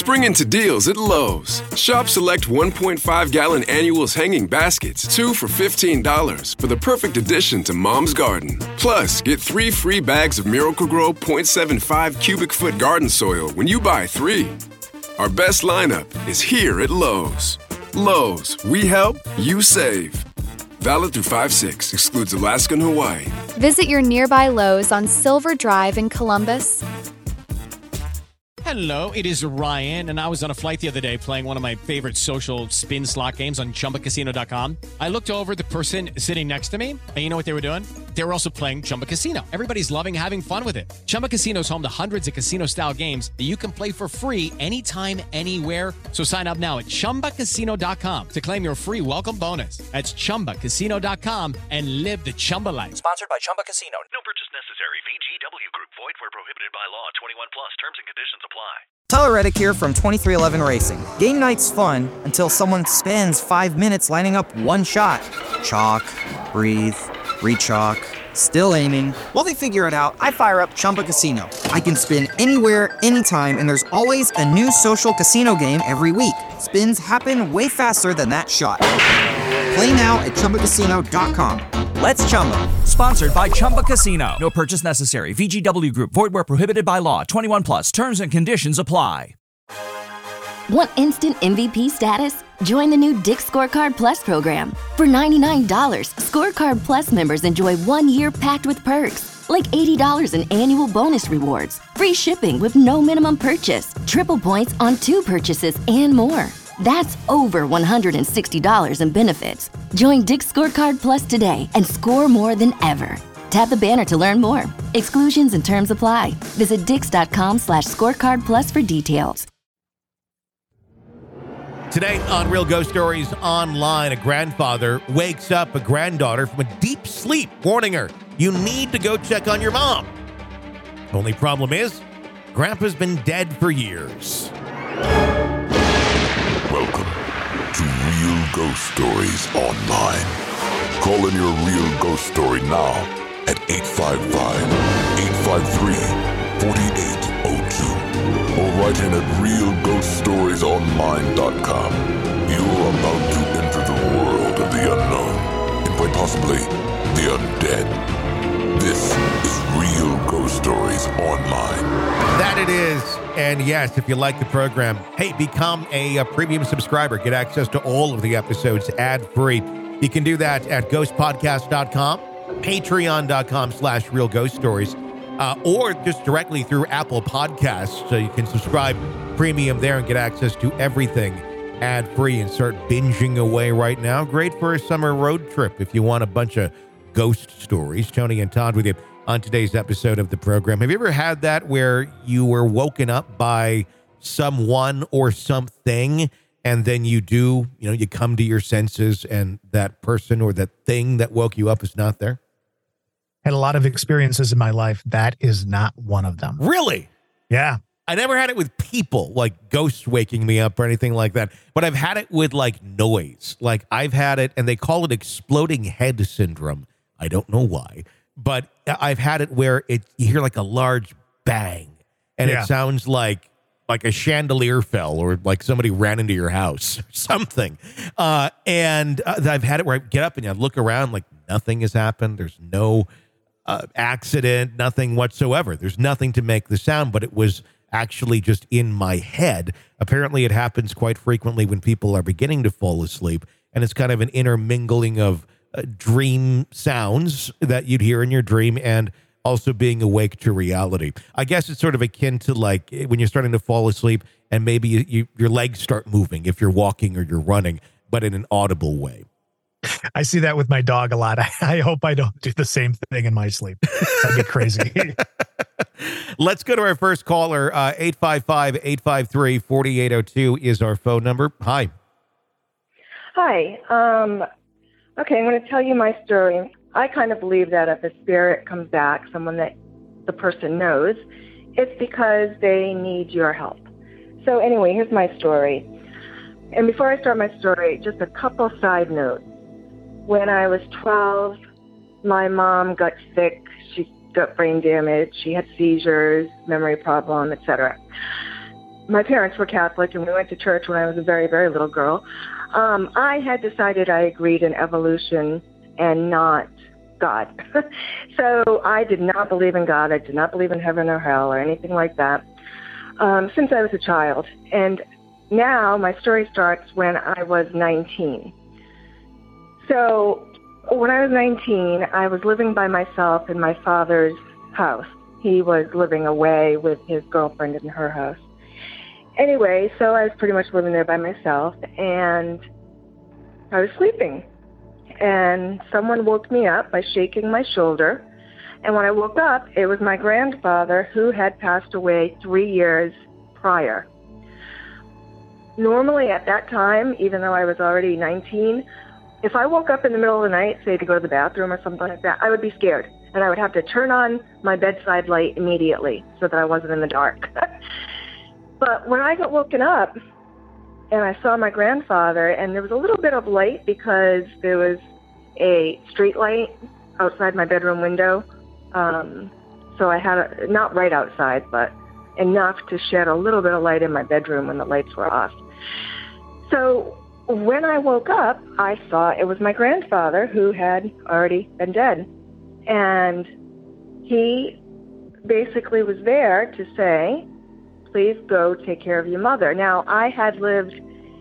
Spring into deals at Lowe's. Shop select 1.5-gallon annuals hanging baskets, 2 for $15, for the perfect addition to Mom's garden. Plus, get 3 free bags of Miracle-Gro 0.75 cubic foot garden soil when you buy 3. Our best lineup is here at Lowe's. Lowe's, we help, you save. Valid through 5/6, excludes Alaska and Hawaii. Visit your nearby Lowe's on Silver Drive in Columbus. Hello, it is Ryan, and I was on a flight the other day playing one of my favorite social spin slot games on ChumbaCasino.com. I looked over at the person sitting next to me, and you know what they were doing? They were also playing Chumba Casino. Everybody's loving having fun with it. Chumba Casino is home to hundreds of casino-style games that you can play for free anytime, anywhere. So sign up now at ChumbaCasino.com to claim your free welcome bonus. That's ChumbaCasino.com and live the Chumba life. Sponsored by Chumba Casino. No purchase necessary. VGW Group. Void where prohibited by law. 21 plus. Terms and conditions apply. Tyler Reddick here from 2311 Racing. Game night's fun until someone spends 5 minutes lining up one shot. Chalk, breathe, re-chalk, still aiming. While they figure it out, I fire up Chumba Casino. I can spin anywhere, anytime, and there's always a new social casino game every week. Spins happen way faster than that shot. Play now at ChumbaCasino.com. Let's Chumba. Sponsored by Chumba Casino. No purchase necessary. VGW Group. Void where prohibited by law. 21 plus. Terms and conditions apply. Want instant MVP status? Join the new Dick's Scorecard Plus program. For $99, Scorecard Plus members enjoy 1 year packed with perks, like $80 in annual bonus rewards, free shipping with no minimum purchase, triple points on 2 purchases, and more. That's over $160 in benefits. Join Dick's Scorecard Plus today and score more than ever. Tap the banner to learn more. Exclusions and terms apply. Visit dix.com/scorecard plus for details. Today on Real Ghost Stories Online, a grandfather wakes up a granddaughter from a deep sleep, warning her, you need to go check on your mom. Only problem is, Grandpa's been dead for years. Welcome to Real Ghost Stories Online. Call in your real ghost story now at 855-853-4802 or write in at realghoststoriesonline.com. You're about to enter the world of the unknown and quite possibly the undead. This is Real Ghost Stories Online. That it is. And yes, if you like the program, hey, become a premium subscriber. Get access to all of the episodes ad-free. You can do that at ghostpodcast.com, patreon.com/Real Ghost Stories, or just directly through Apple Podcasts. So you can subscribe premium there and get access to everything ad-free and start binging away right now. Great for a summer road trip if you want a bunch of ghost stories. Tony and Todd with you on today's episode of the program. Have you ever had that where you were woken up by someone or something, and then you come to your senses and that person or that thing that woke you up is not there? Had a lot of experiences in my life. That is not one of them. Really? Yeah. I never had it with people, like ghosts waking me up or anything like that. But I've had it with like noise. Like I've had it, and they call it exploding head syndrome. I don't know why. But I've had it where you hear like a large bang, and it sounds like a chandelier fell or like somebody ran into your house or something. And I've had it where I get up and I look around like nothing has happened. There's no accident, nothing whatsoever. There's nothing to make the sound, but it was actually just in my head. Apparently it happens quite frequently when people are beginning to fall asleep, and it's kind of an intermingling of dream sounds that you'd hear in your dream and also being awake to reality. I guess it's sort of akin to like when you're starting to fall asleep and maybe your legs start moving if you're walking or you're running, but in an audible way. I see that with my dog a lot. I hope I don't do the same thing in my sleep. That'd be crazy. Let's go to our first caller. 855-853-4802 is our phone number. Hi. Hi. Okay, I'm going to tell you my story. I kind of believe that if a spirit comes back, someone that the person knows, it's because they need your help. So anyway, here's my story. And before I start my story, just a couple side notes. When I was 12, my mom got sick. She got brain damage. She had seizures, memory problem, etc. my parents were Catholic, and we went to church when I was a very, very little girl. I had decided I agreed in evolution and not God. So I did not believe in God. I did not believe in heaven or hell or anything like that since I was a child. And now my story starts when I was 19. So when I was 19, I was living by myself in my father's house. He was living away with his girlfriend in her house. Anyway, so I was pretty much living there by myself, and I was sleeping. And someone woke me up by shaking my shoulder. And when I woke up, it was my grandfather, who had passed away 3 years prior. Normally at that time, even though I was already 19, if I woke up in the middle of the night, say to go to the bathroom or something like that, I would be scared. And I would have to turn on my bedside light immediately so that I wasn't in the dark. But when I got woken up and I saw my grandfather, and there was a little bit of light because there was a street light outside my bedroom window. So I had not right outside, but enough to shed a little bit of light in my bedroom when the lights were off. So when I woke up, I saw it was my grandfather, who had already been dead. And he basically was there to say, please go take care of your mother. Now, I had lived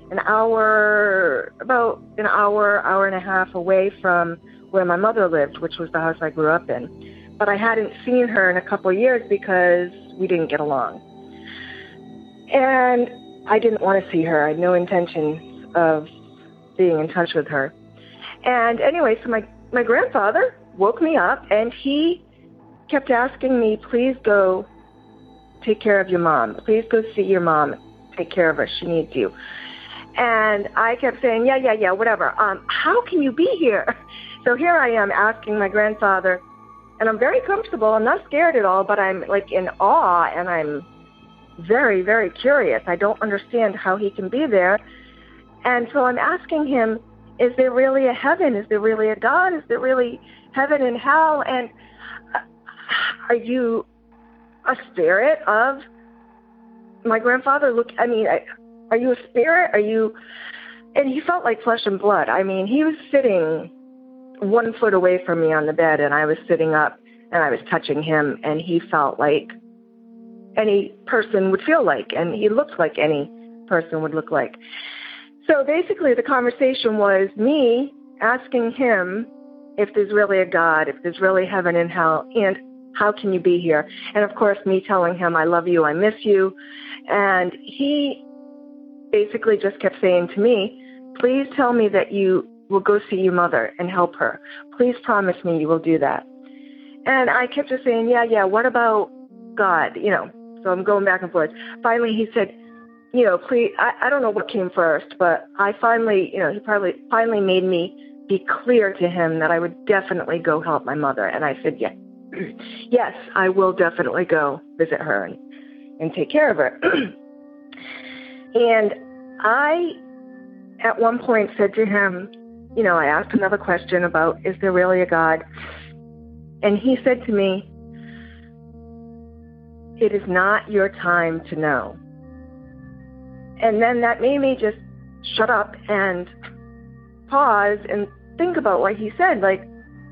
about an hour and a half away from where my mother lived, which was the house I grew up in. But I hadn't seen her in a couple of years because we didn't get along. And I didn't want to see her. I had no intention of being in touch with her. And anyway, so my grandfather woke me up, and he kept asking me, please go take care of your mom. Please go see your mom. Take care of her. She needs you. And I kept saying, yeah, whatever. How can you be here? So here I am asking my grandfather, and I'm very comfortable. I'm not scared at all, but I'm like in awe, and I'm very, very curious. I don't understand how he can be there. And so I'm asking him, is there really a heaven? Is there really a God? Is there really heaven and hell? And are you a spirit of my grandfather? Are you a spirit? Are you? And he felt like flesh and blood. I mean, he was sitting 1 foot away from me on the bed, and I was sitting up, and I was touching him, and he felt like any person would feel like, and he looked like any person would look like. So basically the conversation was me asking him if there's really a God, if there's really heaven and hell, and how can you be here? And of course, me telling him, I love you, I miss you. And he basically just kept saying to me, please tell me that you will go see your mother and help her. Please promise me you will do that. And I kept just saying, yeah, what about God? So I'm going back and forth. Finally, he said, please, I don't know what came first, but I finally, he probably finally made me be clear to him that I would definitely go help my mother. And I said, yeah. Yes, I will definitely go visit her and take care of her. And I, at one point, said to him, I asked another question about, is there really a God? And he said to me, it is not your time to know. And then that made me just shut up and pause and think about what he said, like,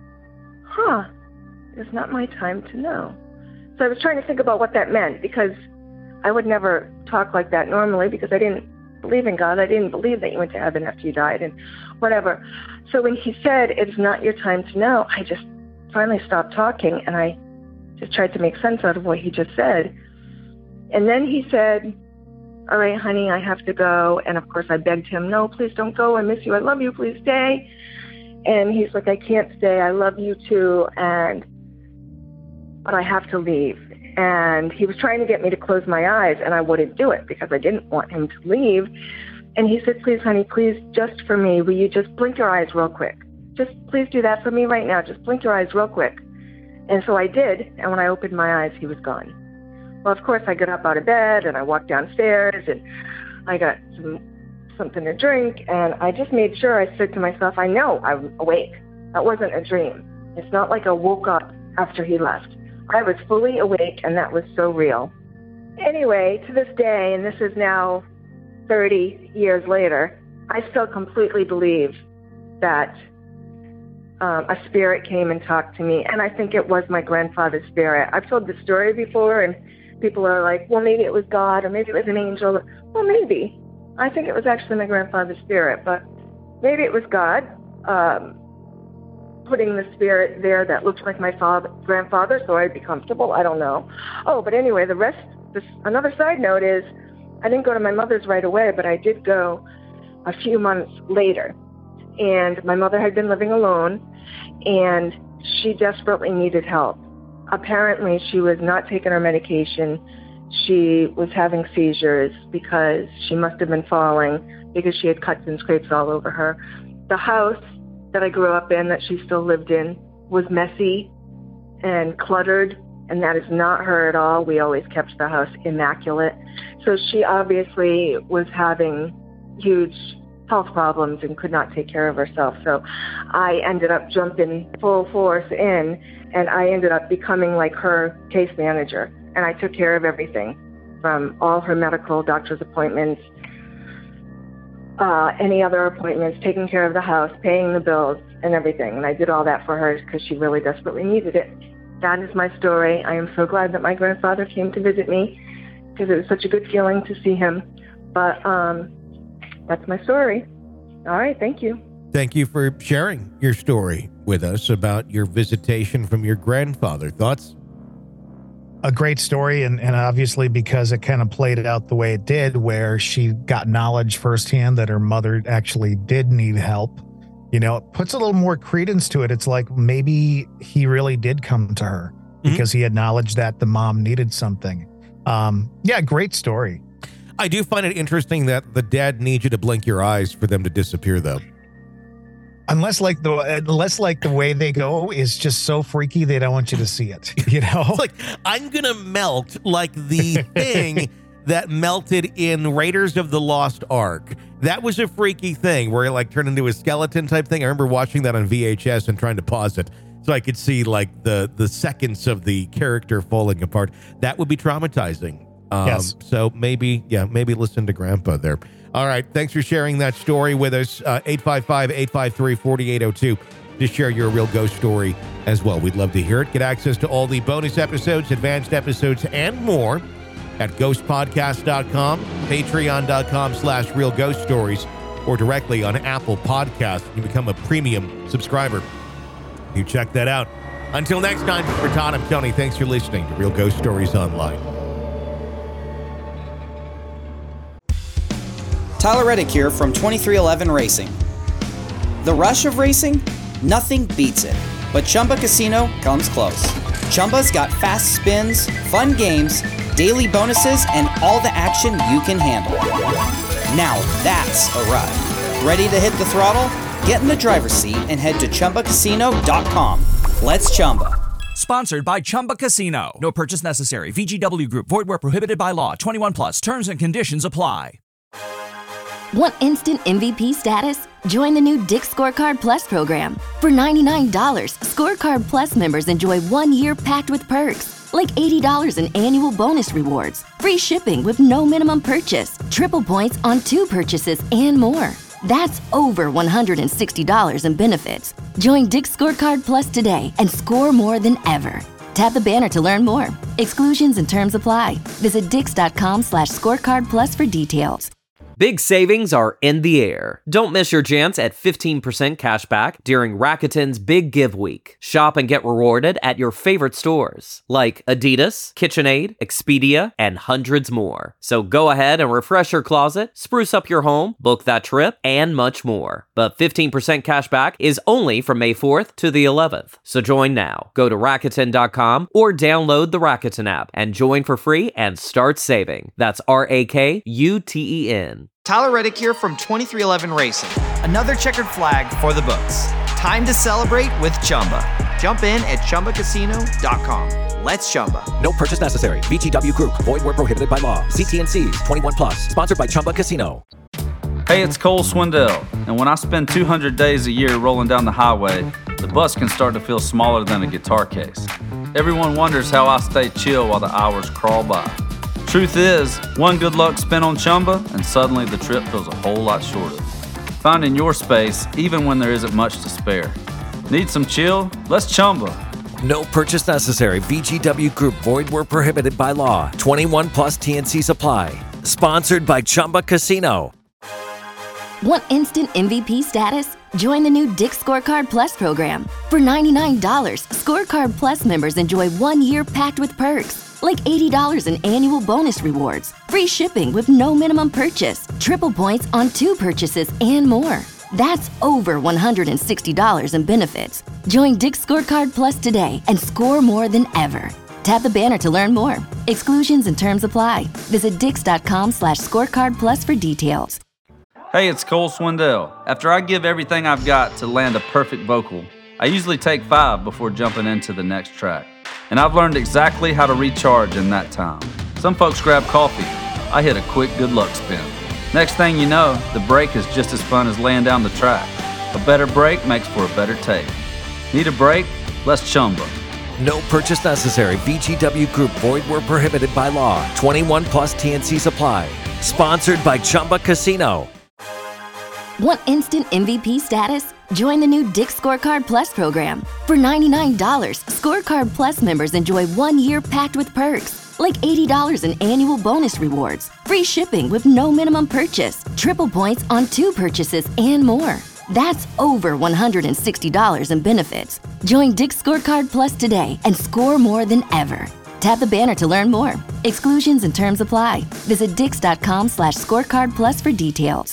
it's not my time to know. So I was trying to think about what that meant, because I would never talk like that normally, because I didn't believe in God. I didn't believe that you went to heaven after you died and whatever. So when he said, it's not your time to know, I just finally stopped talking, and I just tried to make sense out of what he just said. And then he said, all right, honey, I have to go. And of course I begged him, no, please don't go. I miss you. I love you. Please stay. And he's like, I can't stay. I love you too. But I have to leave. And he was trying to get me to close my eyes, and I wouldn't do it because I didn't want him to leave. And he said, please, honey, please, just for me, will you just blink your eyes real quick? Just please do that for me right now. Just blink your eyes real quick. And so I did. And when I opened my eyes, he was gone. Well, of course, I got up out of bed, and I walked downstairs, and I got something to drink, and I just made sure, I said to myself, I know I'm awake. That wasn't a dream. It's not like I woke up after he left. I was fully awake, and that was so real. Anyway, to this day, and this is now 30 years later, I still completely believe that a spirit came and talked to me, and I think it was my grandfather's spirit. I've told this story before, and people are like, well, maybe it was God, or maybe it was an angel. Well, maybe. I think it was actually my grandfather's spirit, but maybe it was God putting the spirit there that looked like my grandfather, so I'd be comfortable. I don't know. Oh, but anyway, another side note is I didn't go to my mother's right away, but I did go a few months later. And my mother had been living alone, and she desperately needed help. Apparently, she was not taking her medication. She was having seizures because she must have been falling because she had cuts and scrapes all over her. The house that I grew up in, that she still lived in, was messy and cluttered, and that is not her at all. We always kept the house immaculate. So she obviously was having huge health problems and could not take care of herself. So I ended up jumping full force in, and I ended up becoming like her case manager. And I took care of everything from all her medical doctor's appointments, any other appointments, taking care of the house, paying the bills and everything. And I did all that for her because she really desperately needed it. That is my story. I am so glad that my grandfather came to visit me because it was such a good feeling to see him. But that's my story. All right. Thank you. Thank you for sharing your story with us about your visitation from your grandfather. Thoughts? A great story, and obviously because it kind of played out the way it did, where she got knowledge firsthand that her mother actually did need help. You know, it puts a little more credence to it. It's like maybe he really did come to her because he had knowledge that the mom needed something. Yeah, great story. I do find it interesting that the dad needs you to blink your eyes for them to disappear, though. Unless the way they go is just so freaky, they don't want you to see it. You know, it's like I'm gonna melt like the thing that melted in Raiders of the Lost Ark. That was a freaky thing where it like turned into a skeleton type thing. I remember watching that on VHS and trying to pause it so I could see like the seconds of the character falling apart. That would be traumatizing. Yes. So maybe listen to Grandpa there. All right. Thanks for sharing that story with us. 855-853-4802 to share your real ghost story as well. We'd love to hear it. Get access to all the bonus episodes, advanced episodes, and more at ghostpodcast.com, patreon.com/real ghost stories, or directly on Apple Podcasts. You become a premium subscriber. You check that out. Until next time, for Todd, I'm Tony. Thanks for listening to Real Ghost Stories Online. Tyler Reddick here from 2311 Racing. The rush of racing? Nothing beats it. But Chumba Casino comes close. Chumba's got fast spins, fun games, daily bonuses, and all the action you can handle. Now that's a ride. Ready to hit the throttle? Get in the driver's seat and head to ChumbaCasino.com. Let's Chumba. Sponsored by Chumba Casino. No purchase necessary. VGW Group. Void where prohibited by law. 21 plus. Terms and conditions apply. Want instant MVP status? Join the new Dick's Scorecard Plus program. For $99, Scorecard Plus members enjoy 1 year packed with perks, like $80 in annual bonus rewards, free shipping with no minimum purchase, triple points on 2 purchases, and more. That's over $160 in benefits. Join Dick's Scorecard Plus today and score more than ever. Tap the banner to learn more. Exclusions and terms apply. Visit dix.com/scorecardplus for details. Big savings are in the air. Don't miss your chance at 15% cash back during Rakuten's Big Give Week. Shop and get rewarded at your favorite stores like Adidas, KitchenAid, Expedia, and hundreds more. So go ahead and refresh your closet, spruce up your home, book that trip, and much more. But 15% cash back is only from May 4th to the 11th. So join now. Go to Rakuten.com or download the Rakuten app and join for free and start saving. That's RAKUTEN. Tyler Reddick here from 2311 Racing. Another checkered flag for the books. Time to celebrate with Chumba. Jump in at ChumbaCasino.com. Let's Chumba. No purchase necessary. VGW Group. Void where prohibited by law. See T&Cs. 21 plus. Sponsored by Chumba Casino. Hey, it's Cole Swindell. And when I spend 200 days a year rolling down the highway, the bus can start to feel smaller than a guitar case. Everyone wonders how I stay chill while the hours crawl by. Truth is, one good luck spin on Chumba, and suddenly the trip feels a whole lot shorter. Finding your space, even when there isn't much to spare. Need some chill? Let's Chumba. No purchase necessary. VGW Group. Void where prohibited by law. 21 plus TNC Supply. Sponsored by Chumba Casino. Want instant MVP status? Join the new Dick's Scorecard Plus program. For $99, Scorecard Plus members enjoy 1 year packed with perks, like $80 in annual bonus rewards, free shipping with no minimum purchase, triple points on 2 purchases, and more. That's over $160 in benefits. Join Dick's Scorecard Plus today and score more than ever. Tap the banner to learn more. Exclusions and terms apply. Visit dix.com/scorecardplus for details. Hey, it's Cole Swindell. After I give everything I've got to land a perfect vocal, I usually take 5 before jumping into the next track. And I've learned exactly how to recharge in that time. Some folks grab coffee. I hit a quick good luck spin. Next thing you know, the break is just as fun as laying down the track. A better break makes for a better take. Need a break? Let's Chumba. No purchase necessary. VGW Group. Void where prohibited by law. 21 plus TNC Supply. Sponsored by Chumba Casino. Want instant MVP status? Join the new Dick's Scorecard Plus program. For $99, Scorecard Plus members enjoy 1 year packed with perks, like $80 in annual bonus rewards, free shipping with no minimum purchase, triple points on 2 purchases, and more. That's over $160 in benefits. Join Dick's Scorecard Plus today and score more than ever. Tap the banner to learn more. Exclusions and terms apply. Visit dix.com/scorecardplus for details.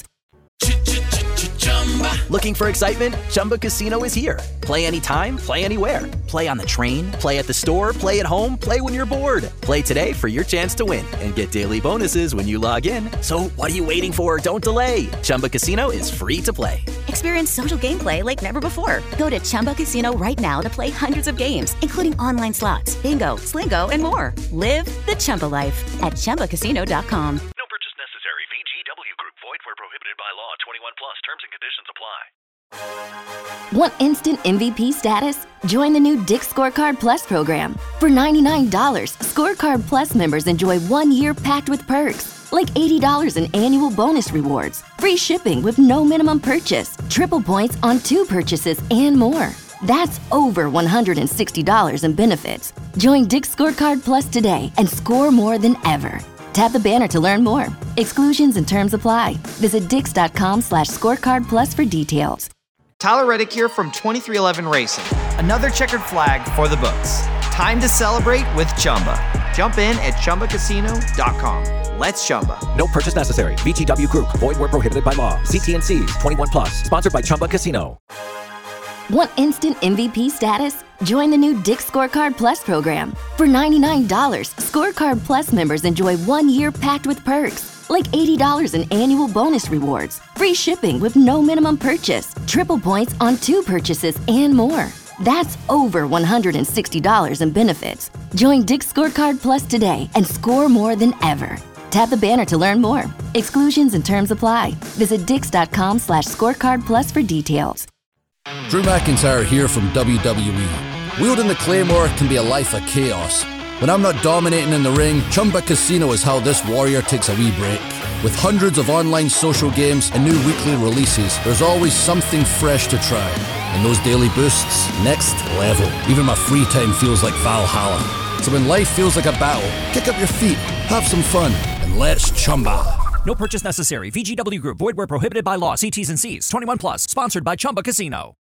Looking for excitement? Chumba Casino is here. Play anytime, play anywhere. Play on the train, play at the store, play at home, play when you're bored. Play today for your chance to win and get daily bonuses when you log in. So what are you waiting for? Don't delay. Chumba Casino is free to play. Experience social gameplay like never before. Go to Chumba Casino right now to play hundreds of games, including online slots, bingo, Slingo, and more. Live the Chumba life at ChumbaCasino.com. No purchase necessary. VGW Group. Void where prohibited by law. 21 plus. Terms and conditions apply. Want instant MVP status? Join the new Dick's Scorecard Plus program. For $99, Scorecard Plus members enjoy 1 year packed with perks, like $80 in annual bonus rewards, free shipping with no minimum purchase, triple points on 2 purchases, and more. That's over $160 in benefits. Join Dick's Scorecard Plus today and score more than ever. Tap the banner to learn more. Exclusions and terms apply. Visit dix.com/scorecardplus for details. Tyler Reddick here from 2311 Racing. Another checkered flag for the books. Time to celebrate with Chumba. Jump in at ChumbaCasino.com. Let's Chumba. No purchase necessary. VGW Group. Void where prohibited by law. See TNCs. 21 plus. Sponsored by Chumba Casino. Want instant MVP status? Join the new Dick's Scorecard Plus program. For $99, Scorecard Plus members enjoy 1 year packed with perks, like $80 in annual bonus rewards, free shipping with no minimum purchase, triple points on 2 purchases, and more. That's over $160 in benefits. Join Dick's Scorecard Plus today and score more than ever. Tap the banner to learn more. Exclusions and terms apply. Visit dix.com/scorecardplus for details. Drew McIntyre here from WWE. Wielding the Claymore can be a life of chaos. When I'm not dominating in the ring, Chumba Casino is how this warrior takes a wee break. With hundreds of online social games and new weekly releases, there's always something fresh to try. And those daily boosts, next level. Even my free time feels like Valhalla. So when life feels like a battle, kick up your feet, have some fun, and let's Chumba. No purchase necessary. VGW Group. Void where prohibited by law. See T's and C's. 21 plus. Sponsored by Chumba Casino.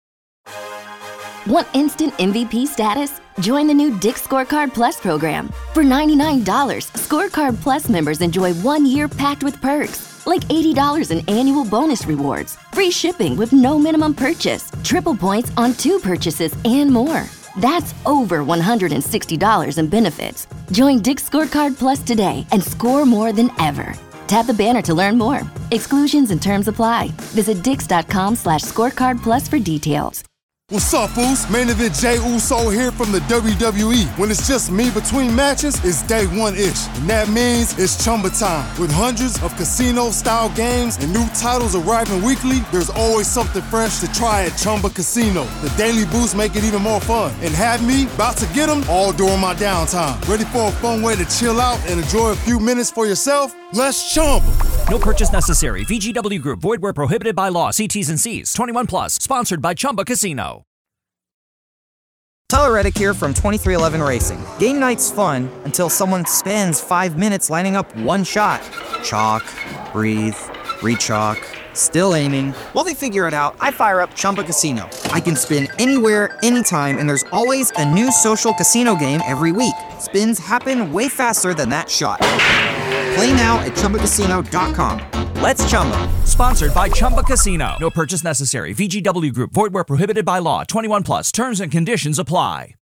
Want instant MVP status? Join the new Dick's Scorecard Plus program. For $99, Scorecard Plus members enjoy 1 year packed with perks, like $80 in annual bonus rewards, free shipping with no minimum purchase, triple points on 2 purchases, and more. That's over $160 in benefits. Join Dick's Scorecard Plus today and score more than ever. Tap the banner to learn more. Exclusions and terms apply. Visit dix.com/scorecardplus for details. What's up, Foos? Main event Jey Uso here from the WWE. When it's just me between matches, it's day one-ish. And that means it's Chumba time. With hundreds of casino-style games and new titles arriving weekly, there's always something fresh to try at Chumba Casino. The daily boosts make it even more fun. And have me about to get them all during my downtime. Ready for a fun way to chill out and enjoy a few minutes for yourself? Let's Chumba. No purchase necessary. VGW Group. Void where prohibited by law. See T's and C's. 21 plus. Sponsored by Chumba Casino. Tyler Reddick here from 2311 Racing. Game night's fun until someone spends 5 minutes lining up one shot. Chalk, breathe, rechalk, still aiming. While they figure it out, I fire up Chumba Casino. I can spin anywhere, anytime, and there's always a new social casino game every week. Spins happen way faster than that shot. Play now at ChumbaCasino.com. Let's Chumba. Sponsored by Chumba Casino. No purchase necessary. VGW Group. Void where prohibited by law. 21 plus. Terms and conditions apply.